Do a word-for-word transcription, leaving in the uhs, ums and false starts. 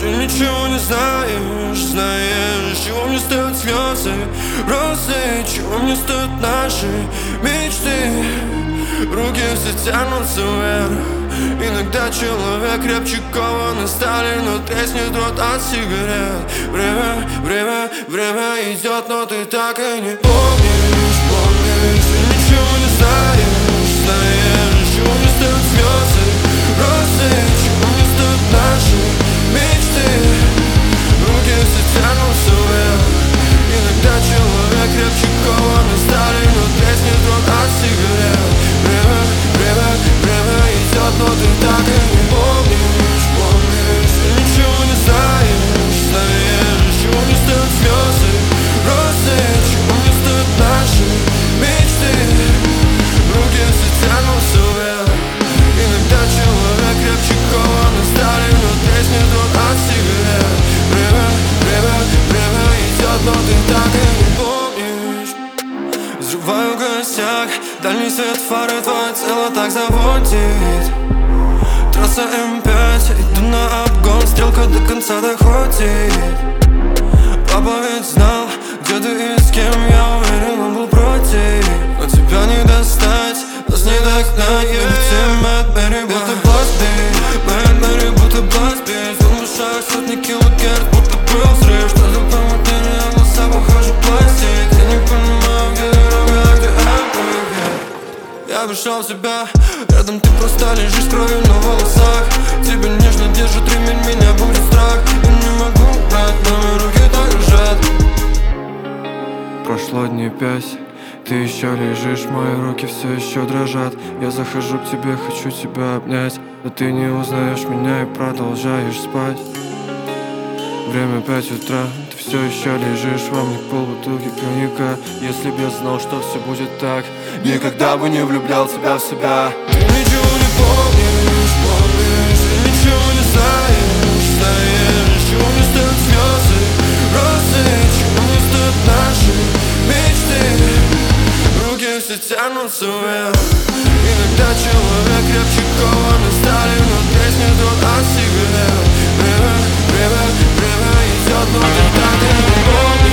помнишь и ничего не знаешь. Знаешь, чего мне стоят слезы, розы, чего мне стоят наши мечты. Руки все тянутся вверх. Иногда человек крепче кованой стали, но треснет рот от сигарет. Время, время, время идет, но ты так и не помнишь, помнишь и ничего не знаешь. Знаешь, чего мне стоят слезы, розы, чего мне стоят наши мечты. Руки все тянутся вверх. Иногда человек крепче кованой стали, но треснет рот от сигарет. Время, время, время идет, но ты так и не помнишь, помнишь и ничего не знаешь. Знаешь, чего мне стоят слезы, розы, чего мне стоят наши мечты. Руки все тянутся вверх. Иногда человек крепче кованой стали, но треснет рот от сигарет. Время, время, время идет, но ты так и не помнишь. Взрываю косяк, дальний свет фары, твое тело так заводит. Трасса эм пять, иду на обгон, стрелка до конца доходит. Папа ведь знал, где ты и с кем, я уверен, он был против. Но тебя не достать, нас не догнать. Я ведь всем Мэд Мэри, будто бластбит. Мэд Мэри, будто бластбит. В ушах сотни килогерц, будто был взрыв. Что за промотеры, а глаза похожи пластик. Я не понимаю, где дорога, а где эпик. Я пришел в себя, рядом ты просто лежишь с кровью на волосах. Тебя нежно держит ремень, меня будет страх. Я не могу брать, но мои руки так лежат. Прошло дней пять, ты еще лежишь, мои руки все еще дрожат. Я захожу к тебе, хочу тебя обнять, но ты не узнаешь меня и продолжаешь спать. Время пять утра, ты все еще лежишь, во мне полбутылки коньяка. Если б я знал, что все будет так, никогда бы не влюблял тебя в себя. Ты ничего не помнишь, помнишь и ничего не знаешь. Знаешь, чего мне стоят слезы, розы, чего мне стоят наши мечты. Руки все тянутся вверх. Иногда человек крепче кованой стали, но треснет рот от сигарет. Время, время, время идет, но ты так и не помнишь.